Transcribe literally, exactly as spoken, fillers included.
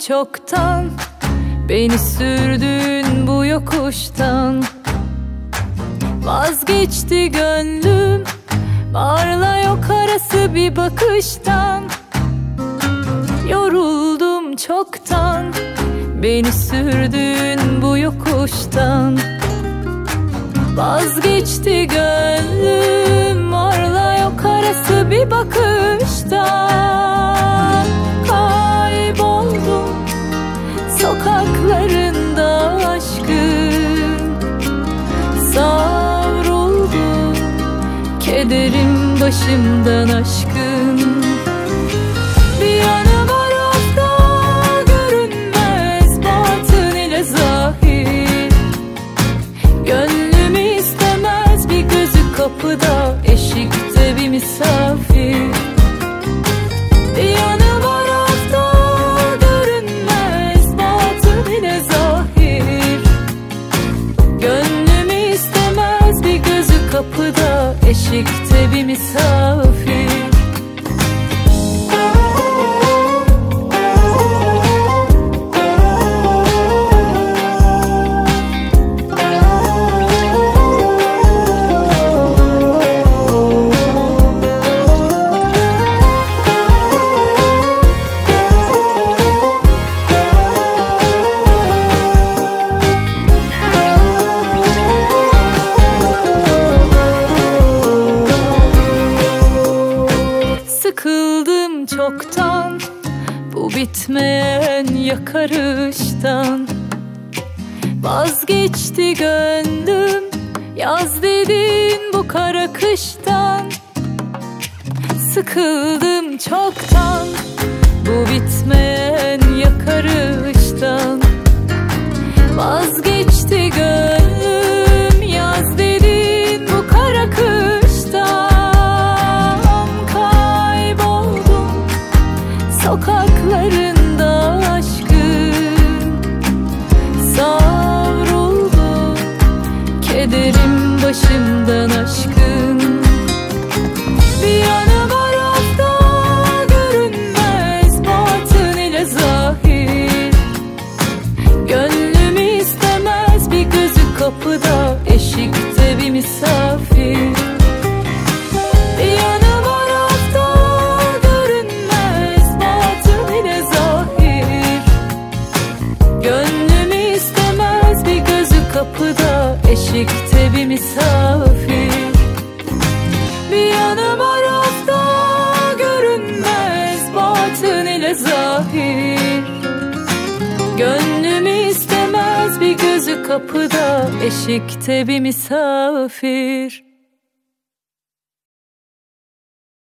çoktan, beni sürdün bu yokuştan. Vazgeçti gönlüm varla yok arası bir bakıştan. Yoruldum çoktan, beni sürdün bu yokuştan. Vazgeçti gönlüm varla yok arası bir bakıştan. Kayboldum sokaklarında aşkın, savruldum kederim başımdan aşkın. Bir yanım arafta görünmez batın ile zahir. Gönlümü istemez bir gözü kapıda, eşikte bir misafir. Bir yanım arafta görünmez batın ile zahir. Gönlümü istemez bir gözü kapıda, eşikte bir misafir. Sıkıldım çoktan bu bitmeyen yakarıştan. Vazgeçti gönlüm yaz dedin bu kara kıştan. Sıkıldım çoktan bu bitmeyen yakarıştan. Vazgeçti gönlüm yaz dedin bu kara kıştan. Sokaklarında aşkın, savruldum kederim başımdan aşkın. Bir yanım arafta görünmez batın ile zahir. Gönlümü istemez bir gözü kapıda, eşikte bir misafir. Bir yanım arafta görünmez batın ile zahir. Gönlümü istemez bir gözü kapıda, eşikte bir misafir. Bir yanım arafta görünmez batın ile zahir. Gönlümü istemez bir gözü kapıda, eşikte bir misafir.